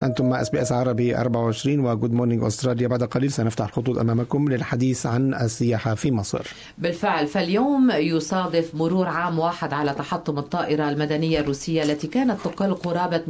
أنتم مع SBS عربي 24 وجود مورنينج أستراليا. بعد قليل سنفتح الخطوط أمامكم للحديث عن السياحة في مصر. بالفعل، فاليوم يصادف مرور عام واحد على تحطم الطائرة المدنية الروسية التي كانت تقل قرابة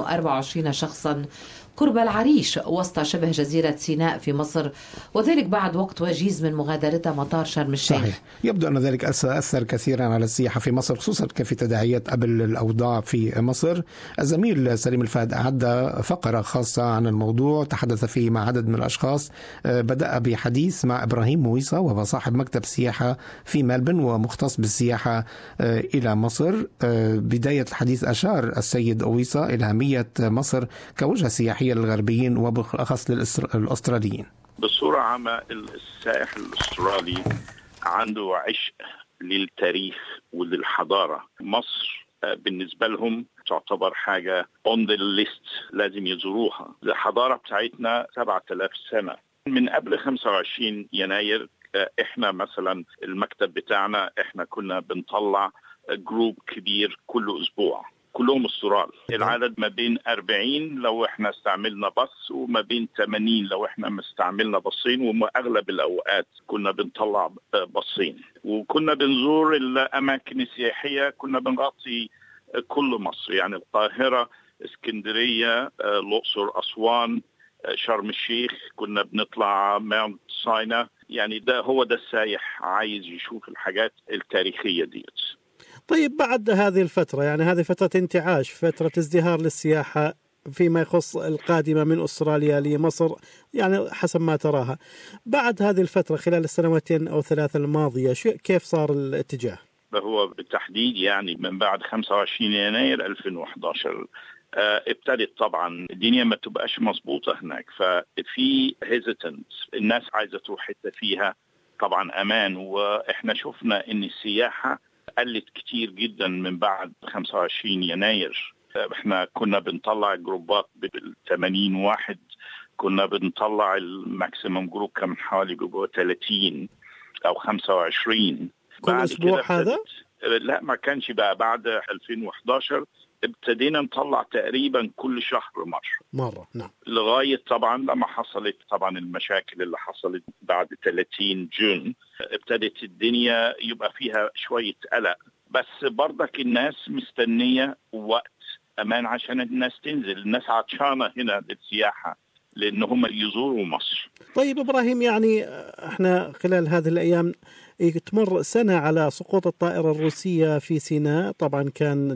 224 شخصا قرب العريش وسط شبه جزيرة سيناء في مصر، وذلك بعد وقت وجيز من مغادرتها مطار شرم الشيخ. صحيح. يبدو أن ذلك أثر كثيرا على السياحة في مصر، خصوصا كيف تداعيات قبل الأوضاع في مصر. الزميل سليم الفهد أعد فقرة خاصة عن الموضوع تحدث فيه مع عدد من الأشخاص. بدأ بحديث مع إبراهيم مويصة، وهو صاحب مكتب سياحة في ملبن ومختص بالسياحة إلى مصر. بداية الحديث أشار السيد أويصة إلى أهمية مصر كوجهة سياحية للغربيين وبالأخص للأستراليين. بصورة عامة السائح الأسترالي عنده عشق للتاريخ وللحضارة. مصر بالنسبة لهم تعتبر حاجة on the list لازم يزوروها. الحضارة بتاعتنا 7000 سنة من قبل 25 يناير. احنا مثلا المكتب بتاعنا احنا كنا بنطلع جروب كبير كل أسبوع، كلهم استرال. العدد ما بين 40 لو احنا استعملنا بص، وما بين 80 لو احنا استعملنا بصين، واغلب الاوقات كنا بنطلع بصين. وكنا بنزور الاماكن السياحيه، كنا بنغطي كل مصر، يعني القاهره، اسكندريه، الاقصر، اسوان، شرم الشيخ، كنا بنطلع ماونت ساينا. يعني ده هو ده السايح عايز يشوف الحاجات التاريخية ديت. طيب بعد هذه الفترة، يعني هذه فترة انتعاش، فترة ازدهار للسياحة فيما يخص القادمة من أستراليا لمصر، يعني حسب ما تراها بعد هذه الفترة خلال السنواتين أو ثلاثة الماضية، كيف صار الاتجاه؟ هو بالتحديد يعني من بعد 25 يناير 2011 ابتدت طبعا الدنيا ما تبقاش مظبوطة هناك، ففي hesitance، الناس عايزة تروح حتة فيها طبعا أمان. وإحنا شفنا إن السياحة قلت كتير جدا من بعد 25 يناير. احنا كنا بنطلع جروبات بال80 واحد، كنا بنطلع الماكسيمم جروب كان حوالي 30 أو 25 كل أسبوع. هذا لا، ما كانش بقى. بعد 2011 ابتدينا نطلع تقريبا كل شهر مرة. نعم. لغاية طبعا لما حصلت طبعا المشاكل اللي حصلت بعد 30 جون، ابتدت الدنيا يبقى فيها شوية قلق. بس برضك الناس مستنية وقت أمان عشان الناس تنزل. الناس عطشانة هنا للسياحة لأن هم يزوروا مصر. طيب إبراهيم، يعني احنا خلال هذه الأيام تمر سنة على سقوط الطائرة الروسية في سيناء. طبعا كان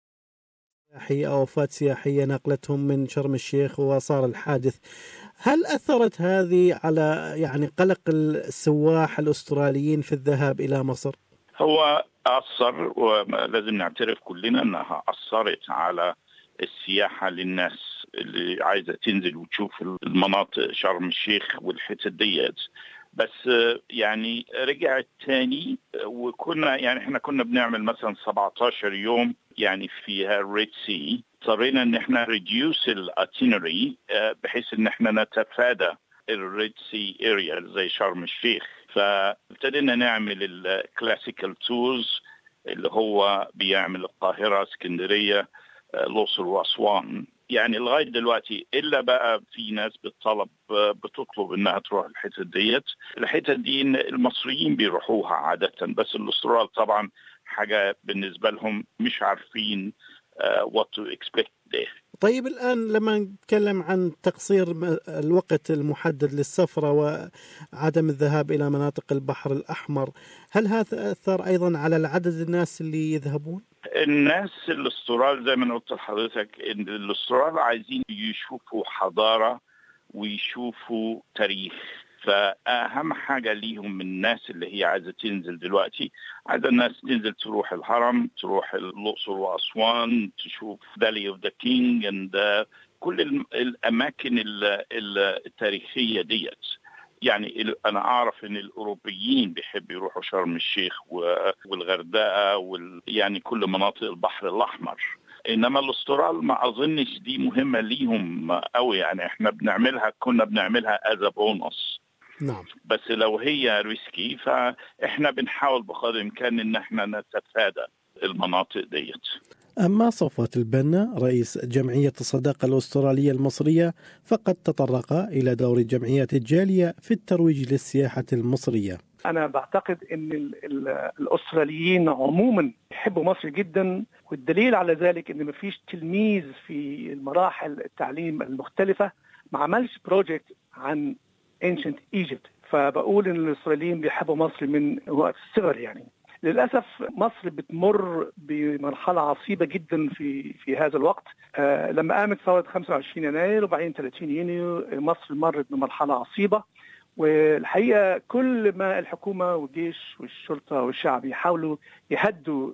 سياحية أو وفاة سياحية نقلتهم من شرم الشيخ وصار الحادث. هل أثرت هذه على يعني قلق السواح الأستراليين في الذهاب إلى مصر؟ هو أثر، ولازم نعترف كلنا أنها أثرت على السياحة للناس اللي عايزة تنزل وتشوف المناطق شرم الشيخ والحتت ديت. بس يعني رجعت تاني. وكنا يعني احنا كنا بنعمل مثلا 17 يوم يعني فيها الريد سي. اضطرينا ان احنا ريديوس الاتينري بحيث ان احنا نتفادى الريد سي اريا زي شرم الشيخ. فابتدينا نعمل الكلاسيكال تورز اللي هو بيعمل القاهرة، اسكندرية، الأقصر وأسوان. يعني لغاية دلوقتي إلا بقى في ناس بتطلب إنها تروح الحتت ديت. الحتت دي المصريين بيروحوها عادة، بس الأسترال طبعا حاجة بالنسبة لهم مش عارفين what to expect there. طيب الآن لما نتكلم عن تقصير الوقت المحدد للسفرة وعدم الذهاب إلى مناطق البحر الأحمر، هل هذا أثر أيضا على العدد الناس اللي يذهبون؟ الناس الأسترال زي ما قلت لحضرتك إن الأسترال عايزين يشوفوا حضارة ويشوفوا تاريخ. فأهم حاجة ليهم من الناس اللي هي عايزة تنزل دلوقتي، عايزة الناس تنزل تروح الهرم، تروح الأقصر وأسوان، تشوف فالي اوف ذا كينج كل الأماكن التاريخية ديت. يعني أنا أعرف إن الأوروبيين بيحبوا يروحوا شرم الشيخ والغردقة يعني كل مناطق البحر الأحمر. إنما الأسترال ما أظنش دي مهمة ليهم أوي. يعني إحنا كنا بنعملها as a bonus. نعم. بس لو هي ريسكي فإحنا بنحاول بقدر الإمكان إن إحنا نتفادى المناطق ديت. أما صفوت البنا رئيس جمعية الصداقة الأسترالية المصرية فقد تطرق إلى دور جمعيات الجالية في الترويج للسياحة المصرية. أنا بعتقد أن الأستراليين عموما يحبوا مصر جدا، والدليل على ذلك أن مفيش تلميذ في المراحل التعليم المختلفة ما عملش بروجكت عن Ancient Egypt. فبقول أن الأستراليين بيحبوا مصر من وقت الصغر. يعني للأسف مصر بتمر بمرحلة عصيبة جدا في هذا الوقت. لما قامت ثورة 25 يناير وبعدين 30 يونيو مصر مرت بمرحلة عصيبة، والحقيقة كل ما الحكومة والجيش والشرطة والشعب يحاولوا يهدوا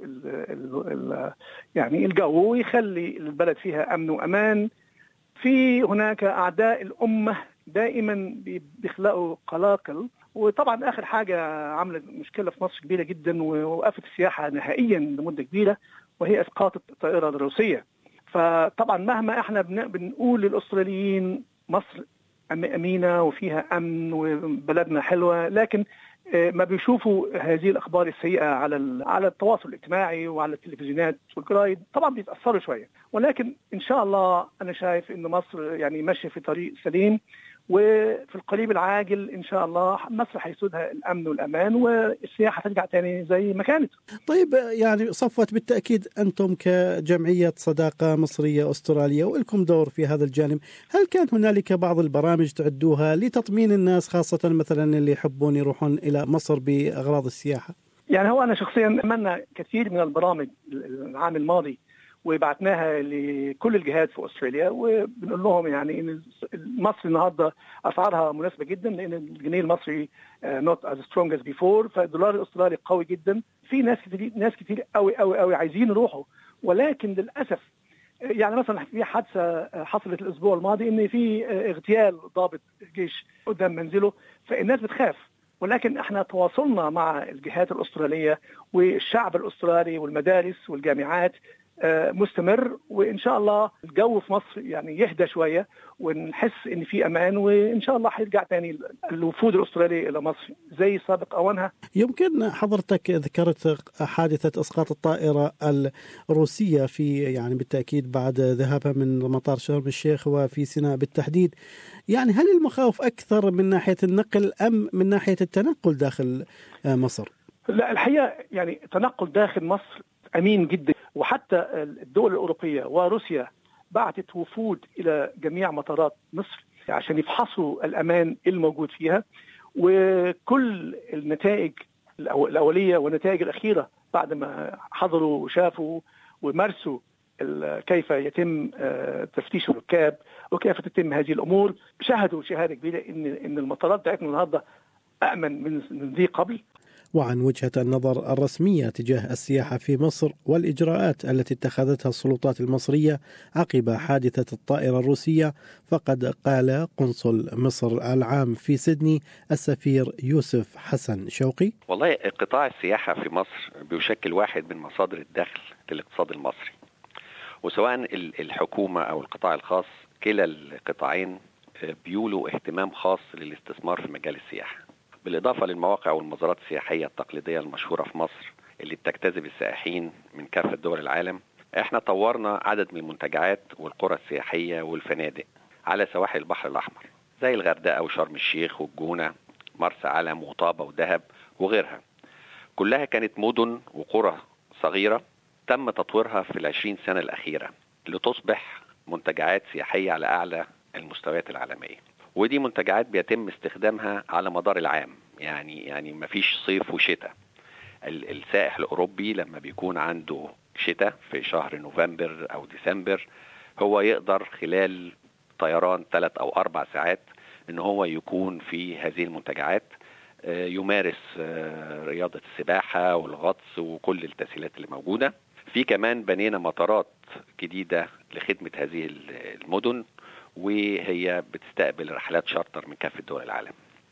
يعني الجو ويخلي البلد فيها أمن وأمان، في هناك أعداء الأمة دائما بيخلقوا قلاقل. وطبعا آخر حاجة عملت مشكلة في مصر كبيرة جدا ووقفت السياحة نهائيا لمدة كبيرة، وهي إسقاط الطائرة الروسية. فطبعا مهما احنا بنقول للأستراليين مصر أمينة وفيها أمن وبلدنا حلوة، لكن ما بيشوفوا هذه الأخبار السيئة على التواصل الاجتماعي وعلى التلفزيونات والجرايد، طبعا بيتأثروا شوية. ولكن إن شاء الله أنا شايف إن مصر يعني ماشية في طريق سليم، وفي القريب العاجل إن شاء الله مصر هيسودها الأمن والأمان والسياحة ترجع تاني زي ما كانت. طيب يعني صفوت، بالتأكيد أنتم كجمعية صداقة مصرية أسترالية ولكم دور في هذا الجانب، هل كان هنالك بعض البرامج تعدوها لتطمين الناس خاصة مثلا اللي يحبون يروحون إلى مصر بأغراض السياحة؟ يعني هو أنا شخصيا عملنا كثير من البرامج العام الماضي وبعتناها لكل الجهات في أستراليا، وبنقول لهم يعني إن مصر النهاردة أسعارها مناسبة جدا، لأن الجنيه المصري not as strong as before، فالدولار الأسترالي قوي جدا. في ناس كتير قوي عايزين يروحوا، ولكن للأسف يعني مثلا في حادثة حصلت الأسبوع الماضي إن في اغتيال ضابط جيش قدام منزله، فالناس بتخاف. ولكن احنا تواصلنا مع الجهات الأسترالية والشعب الأسترالي والمدارس والجامعات مستمر، وإن شاء الله الجو في مصر يعني يهدى شوية ونحس إن في أمان، وإن شاء الله هيرجع تاني الوفود الأسترالية إلى مصر زي سابق أوانها. يمكن حضرتك ذكرت حادثة إسقاط الطائرة الروسية في يعني بالتأكيد بعد ذهابها من مطار شرم الشيخ وفي سيناء بالتحديد، يعني هل المخاوف أكثر من ناحية النقل أم من ناحية التنقل داخل مصر؟ لا الحقيقة يعني التنقل داخل مصر أمين جدا، وحتى الدول الأوروبية وروسيا بعتت وفود إلى جميع مطارات مصر عشان يفحصوا الأمان الموجود فيها، وكل النتائج الأولية والنتائج الأخيرة بعد ما حضروا وشافوا ومارسوا كيف يتم تفتيش الركاب وكيف تتم هذه الأمور، شاهدوا شهادة كبيرة إن المطارات بتاعتنا النهاردة أأمن من ذي قبل. وعن وجهة النظر الرسمية تجاه السياحة في مصر والإجراءات التي اتخذتها السلطات المصرية عقب حادثة الطائرة الروسية، فقد قال قنصل مصر العام في سيدني السفير يوسف حسن شوقي: والله قطاع السياحة في مصر بيشكل واحد من مصادر الدخل للاقتصاد المصري، وسواء الحكومة أو القطاع الخاص كلا القطاعين بيولوا اهتمام خاص للاستثمار في مجال السياحة، بالإضافة للمواقع والمزارات السياحية التقليدية المشهورة في مصر اللي بتجتذب السائحين من كافة دول العالم. احنا طورنا عدد من المنتجعات والقرى السياحية والفنادق على سواحل البحر الأحمر زي الغردقة وشرم الشيخ والجونة، مرسى علم وطابة ودهب وغيرها. كلها كانت مدن وقرى صغيرة تم تطويرها في 20 سنة الأخيرة لتصبح منتجعات سياحية على أعلى المستويات العالمية، ودي منتجعات بيتم استخدامها على مدار العام، يعني مفيش صيف وشتاء. السائح الأوروبي لما بيكون عنده شتاء في شهر نوفمبر أو ديسمبر هو يقدر خلال طيران 3 أو 4 ساعات إن هو يكون في هذه المنتجعات، يمارس رياضة السباحة والغطس وكل التسهيلات اللي موجودة. في كمان بنينا مطارات جديدة لخدمة هذه المدن، وهي بتستقبل رحلات شارتر من كافة دول العالم.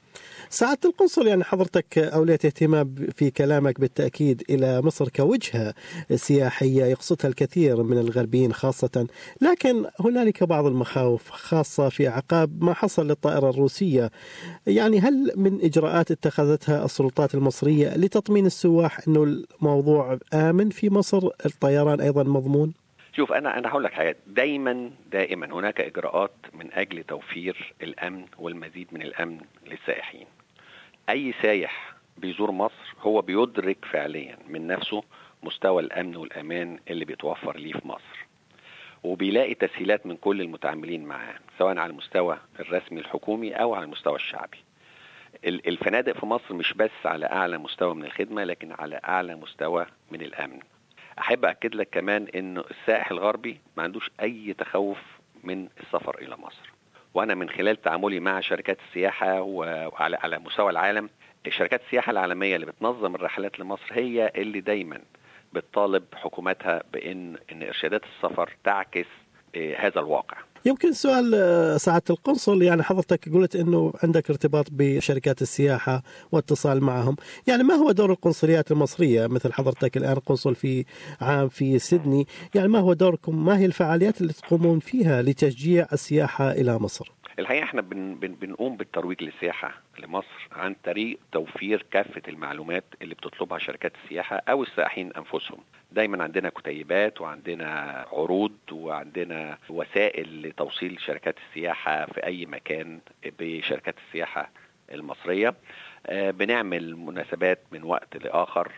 سعادة القنصل، يعني حضرتك أوليت اهتمام في كلامك بالتأكيد إلى مصر كوجهة سياحية يقصدها الكثير من الغربيين خاصة، لكن هنالك بعض المخاوف خاصة في عقاب ما حصل للطائرة الروسية. يعني هل من إجراءات اتخذتها السلطات المصرية لتطمين السواح أنه الموضوع آمن في مصر، الطيران أيضا مضمون؟ شوف، أنا هقول لك حاجة. دائما هناك إجراءات من أجل توفير الأمن والمزيد من الأمن للسائحين. أي سائح بيزور مصر هو بيدرك فعليا من نفسه مستوى الأمن والأمان اللي بيتوفر ليه في مصر، وبيلاقي تسهيلات من كل المتعاملين معاه، سواء على المستوى الرسمي الحكومي أو على المستوى الشعبي. الفنادق في مصر مش بس على أعلى مستوى من الخدمة، لكن على أعلى مستوى من الأمن. أحب أكد لك كمان إنه السائح الغربي ما عندوش أي تخوف من السفر إلى مصر. وأنا من خلال تعاملي مع شركات السياحة وعلى مستوى العالم، شركات السياحة العالمية اللي بتنظم الرحلات لمصر هي اللي دايما بتطالب حكوماتها بأن إرشادات السفر تعكس هذا الواقع. يمكن سؤال سعادة القنصل، يعني حضرتك قلت أنه عندك ارتباط بشركات السياحة واتصال معهم، يعني ما هو دور القنصليات المصرية؟ مثل حضرتك الآن قنصل في عام في سيدني، يعني ما هو دوركم؟ ما هي الفعاليات اللي تقومون فيها لتشجيع السياحة إلى مصر؟ الحقيقة احنا بنقوم بالترويج للسياحة لمصر عن طريق توفير كافة المعلومات اللي بتطلبها شركات السياحة أو السائحين أنفسهم. دايما عندنا كتيبات وعندنا عروض وعندنا وسائل لتوصيل شركات السياحة في أي مكان بشركات السياحة المصرية. بنعمل مناسبات من وقت لآخر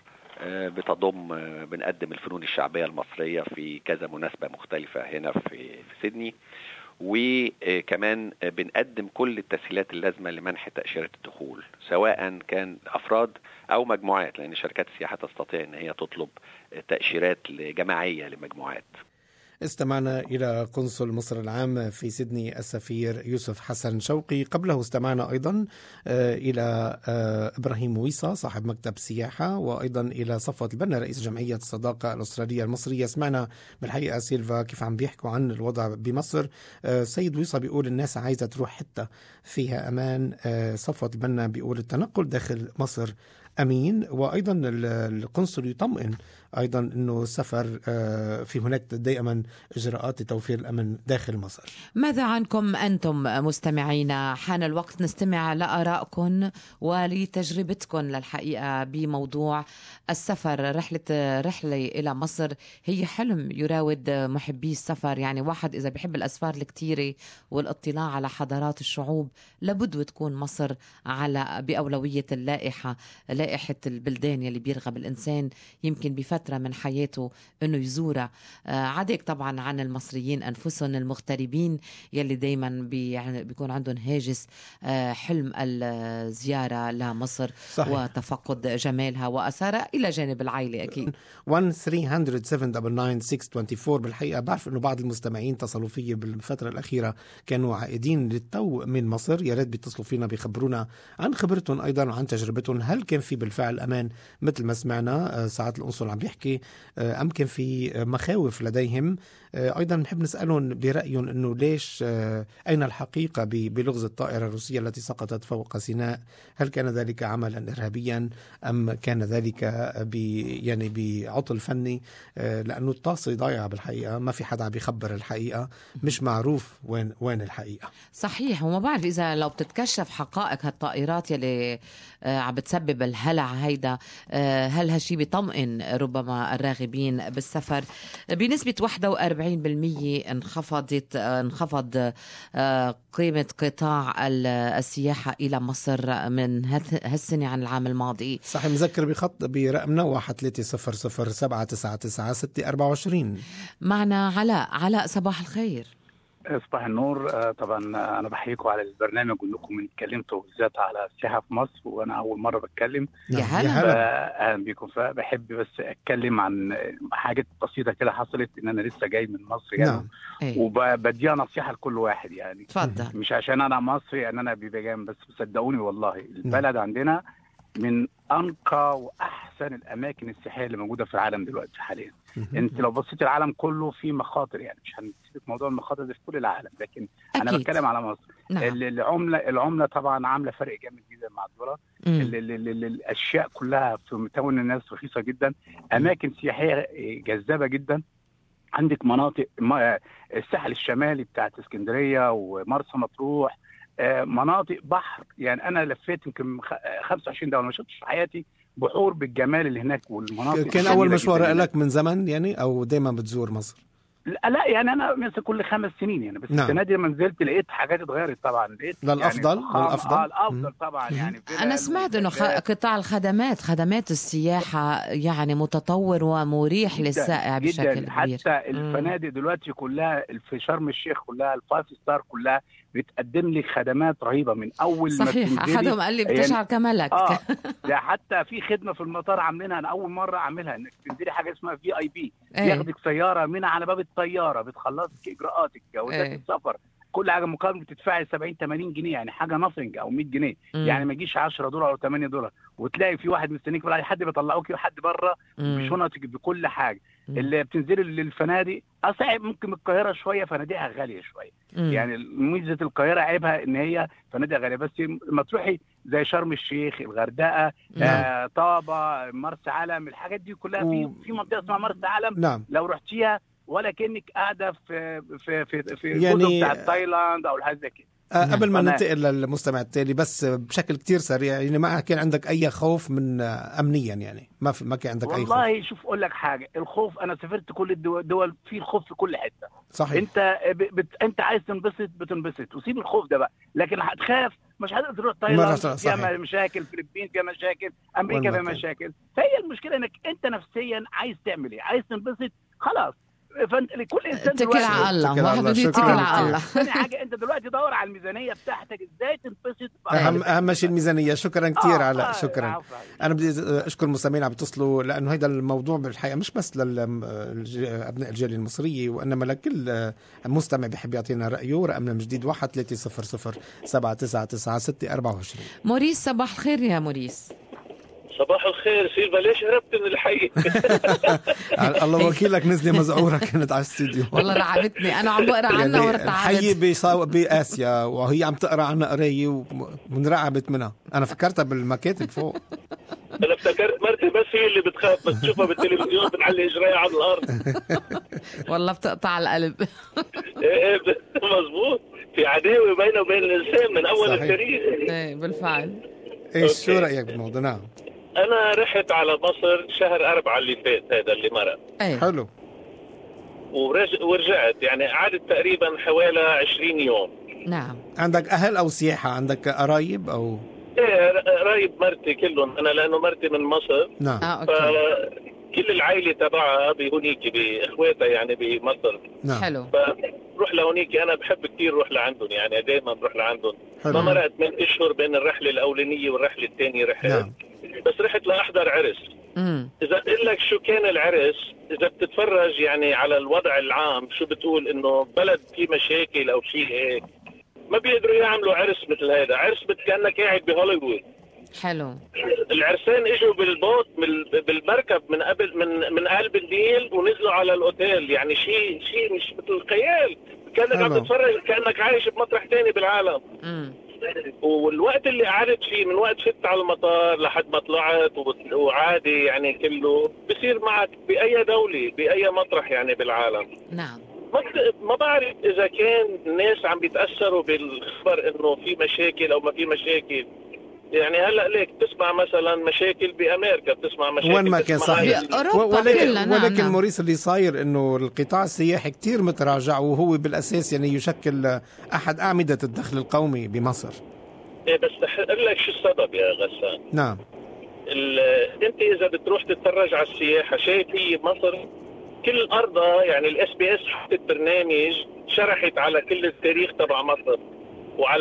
بنقدم الفنون الشعبية المصرية في كذا مناسبة مختلفة هنا في سيدني، وكمان بنقدم كل التسهيلات اللازمة لمنح تأشيرة الدخول، سواء كان أفراد أو مجموعات، لأن شركات السياحة تستطيع أن هي تطلب تأشيرات جماعية لمجموعات. استمعنا إلى قنصل مصر العام في سيدني السفير يوسف حسن شوقي. قبله استمعنا أيضا إلى إبراهيم ويصا صاحب مكتب سياحة، وأيضا إلى صفوت البنا رئيس جمعية الصداقة الأسترالية المصرية. سمعنا بالحقيقة سيلفا كيف عم بيحكوا عن الوضع بمصر. سيد ويصا بيقول الناس عايزة تروح حتى فيها أمان. صفوت البنا بيقول التنقل داخل مصر أمين، وأيضا القنصل يطمئن أيضا أنه السفر في هناك دائما إجراءات لتوفير الأمن داخل مصر. ماذا عنكم أنتم مستمعينا؟ حان الوقت نستمع لآرائكم ولتجربتكم للحقيقة بموضوع السفر. رحلة إلى مصر هي حلم يراود محبي السفر. يعني واحد إذا بيحب الأسفار الكتيرة والاطلاع على حضارات الشعوب لابد وتكون مصر بأولوية لائحة البلدان يلي بيرغب الإنسان يمكن بفترة من حياته أنه يزورها. عديك طبعا عن المصريين أنفسهم المغتربين يلي دايما بيكون عندهم هاجس حلم الزيارة لمصر. صحيح. وتفقد جمالها وأثارها إلى جانب العائلة أكيد. 1-300-799-624. بالحقيقة بعرف أنه بعض المستمعين اتصلوا فيه بالفترة الأخيرة كانوا عائدين للتو من مصر. يا ريت بيتصلوا فينا بيخبرونا عن خبرتهم أيضا وعن تجربتهم. هل كان في بالفعل أمان مثل ما سمعنا ساعات القنصل عم بيحكي، أم كان في مخاوف لديهم؟ أيضا نحب نسألهم برأيهم أنه ليش أين الحقيقة بلغز الطائرة الروسية التي سقطت فوق سيناء؟ هل كان ذلك عملا إرهابيا أم كان ذلك يعني بعطل فني؟ لأنه الطاسة ضايعة بالحقيقة، ما في حدا عم بيخبر الحقيقة، مش معروف وين الحقيقة. صحيح. وما بعرف إذا لو بتتكشف حقائق هالطائرات يلي عم بتسبب الهلع هيدا، هل هالشي بيطمئن ربما الراغبين بالسفر؟ بنسبة 41% انخفض قيمة قطاع السياحة إلى مصر من هالسنة عن العام الماضي. صحيح. مذكر بخط برقمنا 1-300-796-624. معنا علاء صباح الخير. صباح النور. طبعا انا بحييكم على البرنامج وانكم اتكلمتوا بالذات على السياحه في مصر، وانا اول مره بتكلم. يا هلا. اهلا بيكم. فبحب بس اتكلم عن حاجه بسيطه كده حصلت، ان انا لسه جاي من مصر يعني. نعم. وبديها نصيحه لكل واحد يعني. اتفضل. مش عشان انا مصري ان انا بيجان، بس صدقوني والله البلد عندنا من أنقى وأحسن الأماكن السياحية اللي موجودة في العالم دلوقتي حاليا. أنت لو بصيت العالم كله فيه مخاطر، يعني مش هنسيب موضوع المخاطر ده في كل العالم، لكن أكيد. أنا بتكلم على مصر. نعم. العملة طبعا عاملة فرق جامد جدا مع الدولار. المتوفره. الاشياء كلها في متون الناس رخيصه جدا، اماكن سياحيه جذابه جدا. عندك مناطق الساحل الشمالي بتاعت اسكندريه ومرسى مطروح، مناطق بحر. يعني انا لفيت يمكن 25 دوله، ما شفتش في حياتي بحور بالجمال اللي هناك والمناطق. كان اول مشوار لك من زمن يعني، او دايما بتزور مصر؟ لا يعني انا مثلا كل 5 سنين يعني، بس السنه دي لما نزلت لقيت حاجات اتغيرت طبعا. لقيت للافضل يعني الافضل طبعا. يعني انا سمعت انه قطاع الخدمات، خدمات السياحه يعني متطور ومريح للسائح بشكل كبير. حتى الفنادق دلوقتي كلها في شرم الشيخ كلها الفايف ستار كلها بتقدم لك خدمات رهيبه من اول صحيح. ما تنزلي. احدهم قال لي بتشعر كملك. ده حتى في خدمه في المطار عاملينها، انا اول مره اعملها، انك تنزلي حاجه اسمها VIP، ياخدك سياره من على باب الطياره، بتخلصك اجراءاتك، جوازات السفر، كل حاجه مقابل بتدفعي 70-80 جنيه، يعني حاجه ناثينج او 100 جنيه. يعني ما يجيش 10 دولار او 8 دولار، وتلاقي في واحد مستنيك ولا حد بيطلعوكي وحد بره بشنطك بكل حاجه. اللي بتنزلي للفنادق صعب، ممكن القاهره شويه فنادقها غاليه شويه. يعني ميزه القاهره عيبها ان هي فنادق غاليه، بس لما تروحي زي شرم الشيخ، الغردقه، طابه، مرسى علم، الحاجات دي كلها في منطقه اسمها مرسى علم. لو رحتيها ولا كأنك قاعده في يعني الجزر بتاع تايلاند او الحاجات زي كده. قبل ما ننتقل للمستمع التالي، بس بشكل كتير سريع، يعني ما كان عندك اي خوف من امنيا؟ يعني ما كان عندك اي خوف؟ والله شوف اقول لك حاجه، الخوف انا سافرت كل الدول، في الخوف في كل حته. صحيح. انت عايز تنبسط بتنبسط، وسيب الخوف ده بقى. لكن هتخاف مش هتقدر تروح تايلاند، فيها مشاكل، فلبين فيها مشاكل، امريكا فيها مشاكل. فهي المشكله انك انت نفسيا عايز تعمل ايه، عايز تنبسط، خلاص. فانت لكل انسان اتكل على الله، واحد بده يتكل على الله. ثاني حاجه انت دلوقتي دور على الميزانيه بتاعتك، ازاي تنبسط. اهم شيء الميزانيه. شكرا كثير على شكرا. انا بدي اشكر المستمعين عم بيتصلوا، لانه هذا الموضوع بالحقيقه مش بس لابناء الجاليه المصريه، وانما لكل مستمع بيحب يعطينا رايه. رقمنا جديد 1-300-799-624. موريس، صباح الخير يا موريس. صباح الخير سيلفا، ليش هربت من الحي؟ الله وكيلك، نزلي مزعورة كانت على الاستوديو. والله رعبتني، أنا عم بقرأ عنها وارتعبت. الحي بآسيا وهي عم تقرأ عنها قراية ومنرعبت منها. أنا فكرتها بالمكاتب فوق. أنا افتكرت مرتي بس هي اللي بتخاف، بس تشوفها بالتلفزيون بتعلي إجرائها على الأرض. والله بتقطع القلب. إيه مظبوط، في عداوة بينه وبين الإنسان من أول التاريخ. إيه بالفعل. إيش شو رأيك بالموضوع؟ نعم. أنا رحت على مصر شهر 4 اللي فات، هذا اللي مرق. حلو. ورجعت، يعني قعدت تقريبا حوالي 20 يوم. نعم. عندك أهل أو سياحة؟ عندك قرايب أو؟ إيه، قرايب مرتي كلهم، أنا لأنه مرتي من مصر. نعم. فكل العائلة تبعها بهونيك، بإخواتها يعني بمصر. نعم. حلو. فروح لهونيك، أنا بحب كتير روح لعندهم، يعني دايما بروح لعندهم. ما مرقت من أشهر بين الرحلة الأولانية والرحلة الثانية رحت. نعم. بس رحت لأحضر عرس. إذا أقول لك شو كان العرس، إذا بتتفرج يعني على الوضع العام، شو بتقول إنه بلد فيه مشاكل أو شيء هيك، ما بيقدروا يعملوا عرس مثل هذا. عرس كأنك قاعد بهوليوود. حلو. العرسان اجوا بالبوت بالمركب من قبل من قلب النيل ونزلوا على الاوتيل، يعني شيء مش مثل الخيال، كانك عم تتفرج كانك عايش بمطرح ثاني بالعالم. والوقت اللي قعدت فيه من وقت فت على المطار لحد ما طلعت وعادي، يعني كله بصير معك باي دوله باي مطرح يعني بالعالم. نعم. ما بعرف اذا كان الناس عم بيتاثروا بالخبر انه في مشاكل او ما في مشاكل. يعني هلا ليك تسمع مثلا مشاكل بامريكا، بتسمع مشاكل وين ما كان صحيح. ولكن موريس اللي صاير انه القطاع السياحي كتير متراجع، وهو بالاساس يعني يشكل احد اعمده الدخل القومي بمصر. ايه بس اقول لك شو السبب يا غسان. نعم. انت اذا بتروح تتفرج على السياحه، شايف هي مصر كل ارضها، يعني SBS حطت برنامج شرحت على كل التاريخ تبع مصر، وعلى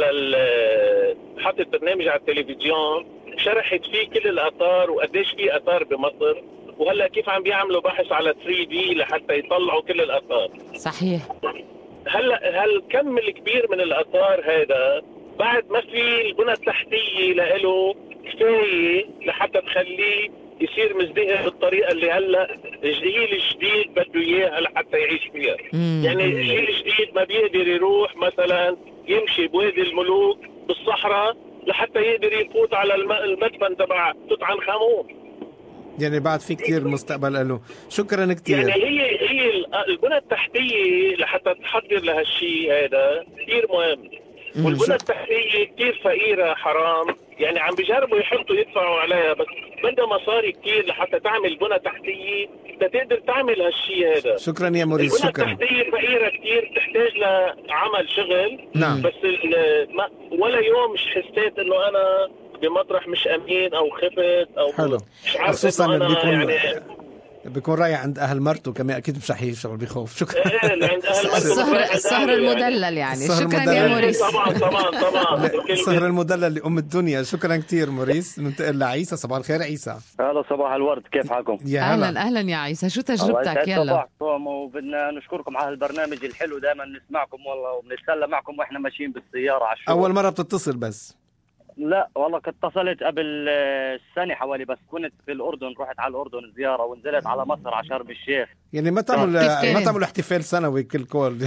حطت برنامج على التلفزيون شرحت فيه كل الآثار وقديش في آثار بمصر، وهلا كيف عم بيعملوا بحث على 3D لحتى يطلعوا كل الآثار. صحيح. هلا هالكم الكبير من الآثار هذا بعد ما في البنى التحتية له كفاية لحتى تخليه يصير مزدهر بالطريقة اللي هلا الجيل الجديد بده اياها لحتى يعيش فيها. يعني الجيل الجديد ما بيقدر يروح مثلا يمشي بوادي الملوك بالصحراء لحتى يقدر يفوت على المدفن تبع توت عنخ آمون. يعني بعد في كتير مستقبل له. شكرا كتير. يعني هي البنى التحتية لحتى تحضر لهالشيء هذا كتير مهم، والبنى التحتية كتير فقيرة حرام، يعني عم بيجربوا يحطوا يدفعوا عليها، بس بدها مصاري كتير لحتى تعمل بنى تحتية تقدر تعمل هالشيء هذا. شكرا يا موريس. شكرا. البنى التحتية فقيرة كتير، تحتاج لعمل شغل. نعم. بس ولا يوم مش حسيت انه انا بمطرح مش امين او خفت او حلو. خصوصا أنا بيكون يعني بيكون رايح عند اهل مرته كمان، اكيد مش رح يشتغل بخوف. شكرا. عند اهل السهر المدلل يعني. شكرا يا موريس. طبعا السهر المدلل لأم الدنيا. شكرا كتير موريس. ننتقل لعيسى. صباح الخير عيسى. هلا صباح الورد، كيف حالكم؟ اهلا يا عيسى، شو تجربتك؟ يلا صباحكم، وبدنا نشكركم على هالبرنامج الحلو، دائما نسمعكم والله وبنتسلى معكم واحنا ماشيين بالسياره على الشغل. اول مره بتتصل بس؟ لا والله كنت اتصلت قبل سنه حوالي، بس كنت في الاردن، رحت على الاردن زياره ونزلت على مصر على شرم الشيخ. يعني ما تعملوا احتفال سنوي كل كول.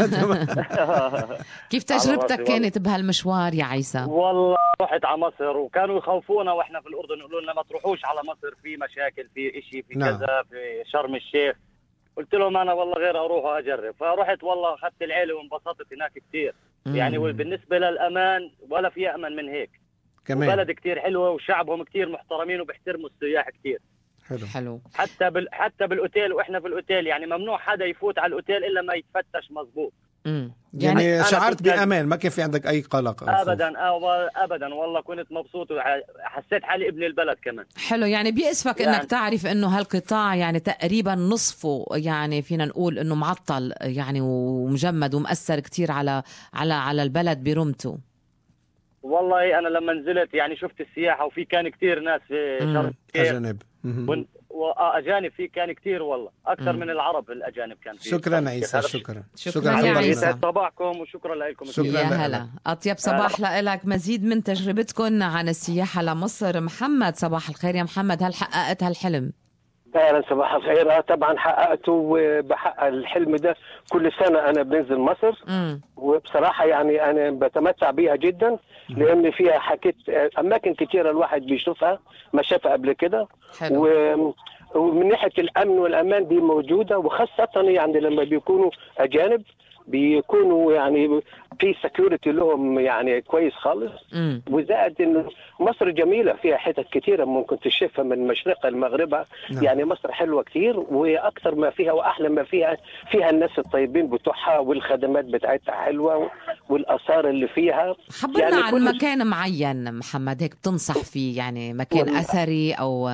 كيف تجربتك كانت بهالمشوار يا عيسى؟ والله رحت على مصر وكانوا يخوفونا واحنا في الاردن، يقولوا لنا ما تروحوش على مصر، في مشاكل، في اشي، في كذا، في شرم الشيخ. قلت لهم انا والله غير اروح واجرب، فرحت والله اخذت العيله وانبسطت هناك كثير. يعني وبالنسبه للامان ولا في امن من هيك كمان. بلد كتير حلوة وشعبهم كتير محترمين وبيحترموا السياح كتير. حلو. حتى بالاوتيل، واحنا في الاوتيل يعني ممنوع حدا يفوت على الاوتيل الا ما يتفتش مزبوط. يعني شعرت بامان، ما كان في عندك اي قلق؟ ابدا والله كنت مبسوط وحسيت حالي ابن البلد كمان. حلو. يعني بيأسفك يعني انك تعرف انه هالقطاع يعني تقريبا نصفه يعني فينا نقول انه معطل يعني ومجمد ومأثر كتير على البلد برمته. والله انا لما نزلت يعني شفت السياحه، وفي كان كتير ناس في شرم اجانب اجانب، في كان كتير والله اكثر من العرب الاجانب كان في. شكرا عيسى. شكرا يا عيسى. صباحكم وشكرا لكم. يا هلا. اطيب صباح لك. مزيد من تجربتكم عن السياحه لمصر. محمد، صباح الخير يا محمد. هل حققت هالحلم؟ اهلا صباح الخير. طبعا حققته، وبحقق الحلم ده كل سنه انا بنزل مصر. وبصراحه يعني انا بتمتع بيها جدا، لان فيها حكيت اماكن كتيره الواحد بيشوفها ما شافها قبل كده. ومن ناحيه الامن والامان دي موجوده، وخاصه يعني لما بيكونوا اجانب بيكونوا يعني في سكيورتي لهم يعني كويس خالص. وزائد انه مصر جميله، فيها حتت كتيره ممكن تشوفها من مشرقها لمغربها. يعني مصر حلوه كتير، واكثر ما فيها واحلى ما فيها الناس الطيبين بتوعها، والخدمات بتاعتها حلوه، والاثار اللي فيها. خبرنا يعني عن مكان معين محمد هيك بتنصح فيه، يعني مكان اثري او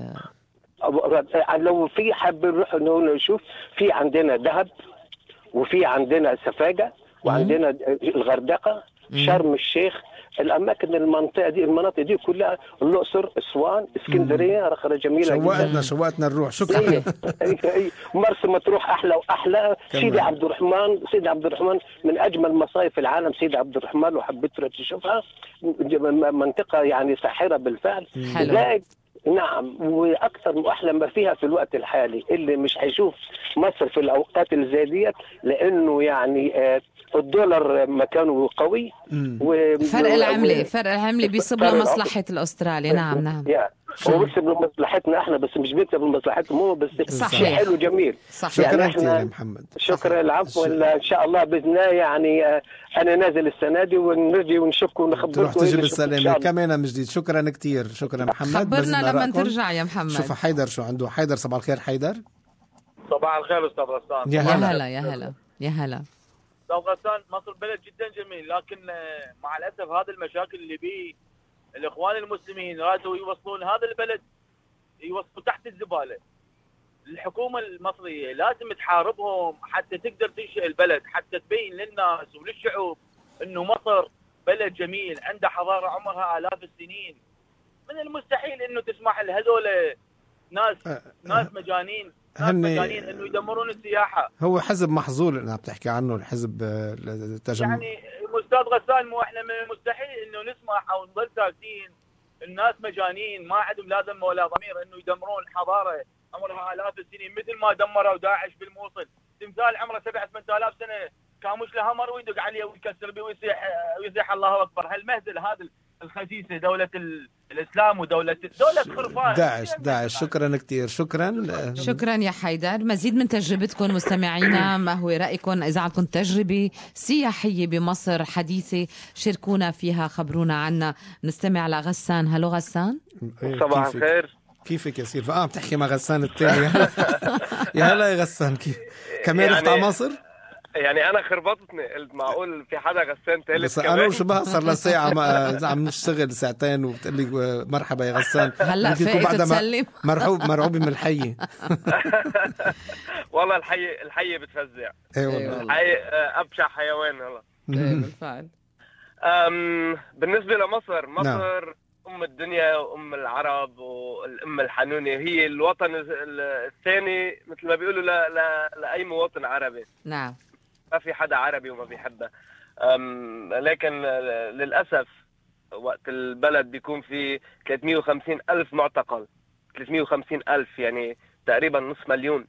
لو في حابب نروح نشوف. في عندنا دهب، وفي عندنا سفاجة، وعندنا الغردقة، شرم الشيخ، الأماكن المناطق دي كلها، الأقصر، أسوان، اسكندرية رخرة جميلة. شوقتنا نروح. شكرا. مرسى مطروح أحلى وأحلى. سيدي عبد الرحمن من أجمل مصايف العالم. سيدي عبد الرحمن وحبيت تشوفها، منطقة يعني ساحرة بالفعل. نعم، واكثر واحلى ما فيها في الوقت الحالي اللي مش هيشوف مصر في الاوقات اللي زي ديت، لانه يعني الدولار مكانه قوي، فرق العمله بيصب لمصلحه الاسترالي. نعم هو بيكسب لمصلحتنا احنا، بس مش بيكسب لمصلحتنا هو بس. صحيح. حلو جميل. شكرا كثير يا محمد. شكرا. العفو. ان شاء الله باذن الله يعني انا نازل السنه دي ونرجي ونشوفكم ونخبركم. تروح تجي بالسلامه كمان من جديد. شكرا كثير. شكرا محمد. خبرنا لما ترجع يا محمد. شوف حيدر شو عنده. حيدر، صباح الخير حيدر. صباح الخير استاذ غسان. يا هلا. استاذ غسان، مصر بلد جدا جميل، لكن مع الاسف هذه المشاكل اللي بيه الاخوان المسلمين رادوا يوصلون هذا البلد، يوصلوا تحت الزباله. الحكومه المصريه لازم تحاربهم حتى تقدر تنشئ البلد، حتى تبين للناس وللشعوب انه مصر بلد جميل عنده حضاره عمرها آلاف السنين. من المستحيل انه تسمح لهذول ناس مجانين انه يدمرون السياحه. هو حزب محظول انها بتحكي عنه، الحزب التجمع. يعني استاذ غسان، مو احنا من المستحيل انه نسمح او نظل ساكتين. الناس مجانين ما عندهم لا ذم ولا ضمير انه يدمرون حضاره عمرها آلاف السنين، مثل ما دمروا داعش بالموصل. تمثال عمره 7-8 سنه كاموش له همر ويدق عليه ويكسر بيه ويصيح الله اكبر. هالمهزله هذا الخسيسه، دوله الاسلام ودوله خرفان. داعش. شكرا كثير. شكرا يا حيدر. مزيد من تجربتكم مستمعينا، ما هو رأيكم إذا عندكم تجربة سياحية بمصر حديثة شاركونا فيها، خبرونا عنها. نستمع لغسان. هلو غسان. صباح الخير. كيفك يا سير؟ بتحكي مع غسان الثاني. يا هلا يا غسان، كيف كمان رحت على مصر؟ يعني انا خربطتني، قلت معقول في حدا غسان ثالث بس انا وشو بقى صار لساعه عم نشتغل ساعتين وبتقول لي مرحبا يا غسان. هلا فايت تسلم. مرعوبه من الحيه. والله الحيه بتفزع. اي والله الحيه ابشع حيوان. والله بالفعل. بالنسبه لمصر، مصر ام الدنيا وام العرب والام الحنونه، هي الوطن الثاني مثل ما بيقولوا لاي مواطن عربي. نعم. ما في حدا عربي وما بيحبها. لكن للأسف وقت البلد بيكون في 350 ألف معتقل. 350 ألف يعني تقريبا نصف مليون.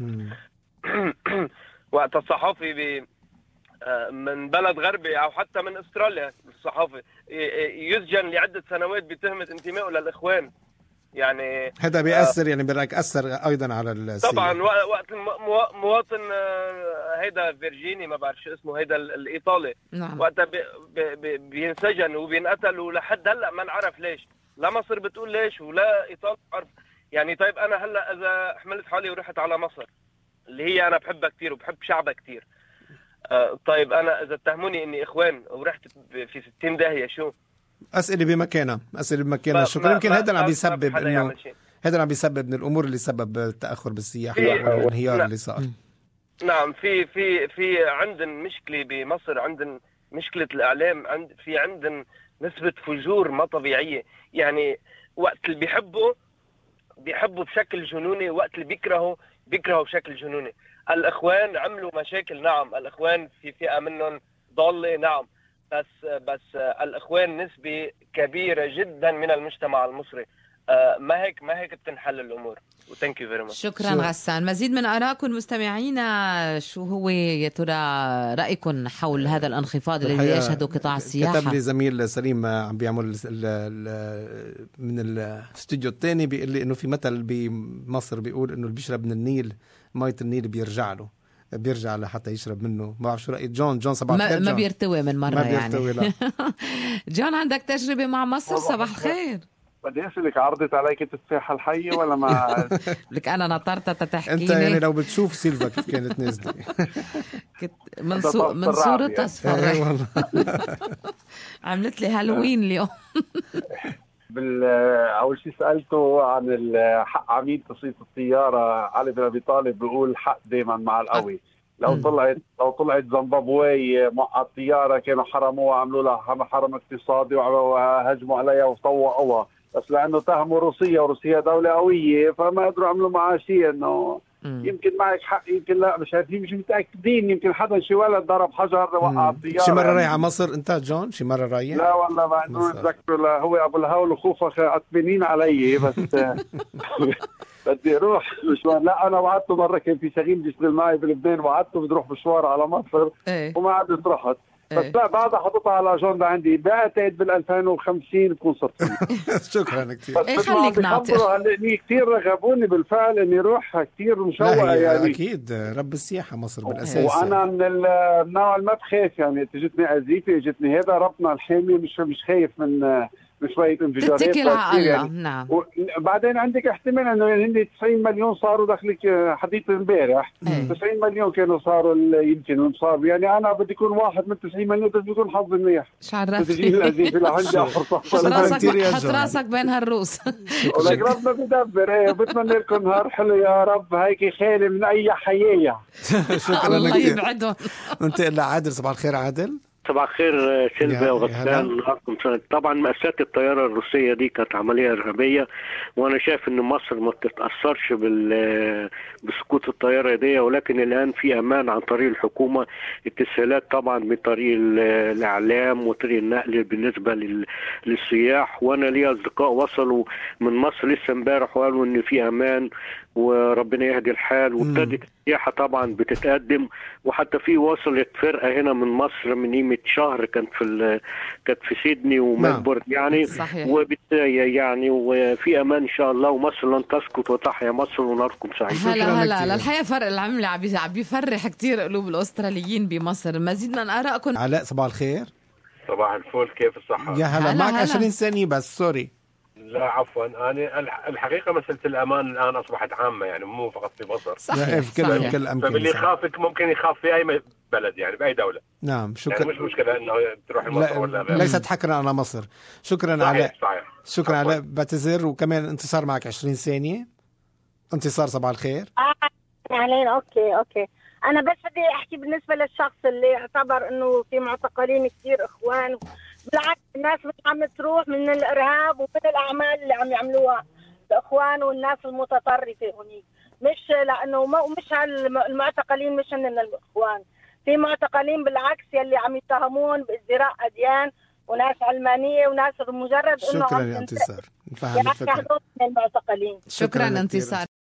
وقت الصحافي من بلد غربي أو حتى من أستراليا، الصحافي يسجن لعدة سنوات بتهمة انتمائه للإخوان. يعني هذا بيأثر، يعني برأيك أثر أيضا على السياسة؟ طبعا وقت المواطن هيدا فيرجيني ما بعرف شو اسمه، هيدا الإيطالي. نعم. وقتها بينسجن وبينقتل، ولحد هلا ما نعرف ليش. لا مصر بتقول ليش ولا إيطاليا عرف. يعني طيب أنا هلا إذا حملت حالي ورحت على مصر اللي هي أنا بحبها كتير وبحب شعبها كتير، طيب أنا إذا اتهموني إني إخوان ورحت في 60 داهية، شو؟ أسئلة بمكانها. شكرا. يمكن هذا عم بيسبب إنه هذا عم بيسبب من الأمور اللي سبب التأخر بالسياحة والانهيار اللي صار. نعم. في عندنا مشكلة بمصر، عندنا مشكلة الإعلام، عندنا نسبة فجور ما طبيعية. يعني وقت اللي بيحبوا بشكل جنوني، وقت اللي بيكرهوا بشكل جنوني. الإخوان عملوا مشاكل، نعم. الإخوان في فئة منهم ضالة، نعم. بس الإخوان نسبة كبيرة جدا من المجتمع المصري. ما هيك بتنحل الأمور. وثانك يو فيري ماتش. شكرا غسان. مزيد من آرائكم مستمعينا، شو هو يا ترى رأيكم حول هذا الانخفاض الذي يشهده قطاع السياحة؟ كتب لي زميل سليم عم بيعمل من الاستوديو الثاني، بيقول لي إنه في مثل بمصر بيقول إنه اللي بيشرب من النيل مية النيل بيرجع لحتى يشرب منه. ما بعرف شو رأيك جون صباح الخير. ما بيرتوي من مرة، ما بيرتوي يعني. جون، عندك تجربة مع مصر؟ صباح الخير. بدي أسألك، عرضت عليك الساحة الحية ولا ما؟ لك أنا نطرت تتحكيني. أنت يعني لو بتشوف سيلفا كيف كانت نازلة من صورة أصفر. والله عملت لي هالوين اليوم. أول شيء سألته عن الحق عميد تصيد الطيارة. علي بن أبي طالب بيقول حق دائما مع القوي. لو طلعت زيمبابوي مع الطيارة كانوا حرموها، عملوا لها حرم اقتصادي وهجموا عليها وطوقوها، بس لأنه تهموا روسيا وروسيا دولة قوية فما قدروا يعملوا معها شيء. إنه يمكن معك حق، يمكن لا، مش عارفين، مش متأكدين. يمكن حدا شي ولد ضرب حجر وقع الطيارة. شي مرة رايح على مصر أنت جون؟ شي مرة رايح؟ لا والله ما نتذكر. هو أبو الهول وخوفه عتبانين علي بس. بدي اروح مشوار. لا انا وعدته مره، كان في شغيل بيشتغل معي بلبنان، وعدته بدي اروح مشوار على مصر وما عدت رحت. بس لا، بعدها حطيتها على اجنده عندي، بعتقد بال 2050 تكون صرت. شكرا كثير. خليك ناطر. هلا كثير رغبوني بالفعل اني اروح، كثير مشوقه يعني. اكيد رب السياحه مصر بالاساس. وانا من النوع اللي ما بخاف، يعني اجتني ازيفه، اجتني هذا ربنا الحامي، مش خايف من شوية انفجارات. تتكل على الله. يعني. نعم. وبعدين عندك احتمال انه هن 90 مليون صاروا داخلك حديث امبارح. 90 مليون كانوا صاروا يمكن صاروا، يعني انا بدي يكون واحد من 90 مليون، بس بيكون حظي منيح. شو عرفت؟ تجي الازيفه لعندي حط راسك بين هالروس. ولك ربنا بدبر. بتمنى لكم نهار حلو يا رب، هيك خالي من اي حيايه. شكرا. الله يبعدهم. انت عادل. صباح الخير عادل. صباح الخير سيلفيا وغسان. طبعا مأساة الطيارة الروسية دي كانت عملية إرهابية، وأنا شايف إن مصر ما تتأثرش بسقوط الطيارة دي، ولكن الآن في أمان عن طريق الحكومة، التسهيلات طبعا من طريق الإعلام وطريق النقل بالنسبة للسياح. وأنا لي أصدقاء وصلوا من مصر لسه امبارح وقالوا إن في أمان وربنا يهدي الحال. وابتدت السياحة طبعا بتتقدم، وحتى في وصلت فرقة هنا من مصر من قيمة شهر كانت في سيدني وملبورن يعني صحيح. يعني وفي امان ان شاء الله، ومصر لن تسقط وتحيا مصر وناركم سعيد. هلا الحقيقة فرق العملة عم بيفرح كتير قلوب الأستراليين بمصر. مزيد من آرائكم. علاء صباح الخير. صباح الفل، كيف الصحة؟ يا هلا معك 20 ثانية بس. سوري. لا عفوا، أنا الحقيقة مسألة الأمان الآن أصبحت عامة، يعني مو فقط في مصر. صحيح. في كل أمكنة. فاللي يخافك ممكن يخاف في أي بلد، يعني بأي دولة. نعم شكرا. يعني مش مشكلة إنه تروح مصر ولا غير. ليست حكرا على مصر. شكرا علاء. شكرا علاء. بعتذر. وكمان انتصار معك 20 ثانية. انتصار صباح الخير. أهلين. أوكي أنا بس بدي أحكي بالنسبة للشخص اللي اعتبر إنه في معتقلين كثير إخوان. بالعكس الناس مش عم تروح من الإرهاب ومن الأعمال اللي عم يعملوها الإخوان والناس المتطرفة هنيك، مش لأنه مش المعتقلين مش من الإخوان. في معتقلين بالعكس يلي عم يتهمون بازدراء أديان وناس علمانية وناس مجرد إنه شكرا يا انتصار. يعني المعتقلين. شكرا انتصار.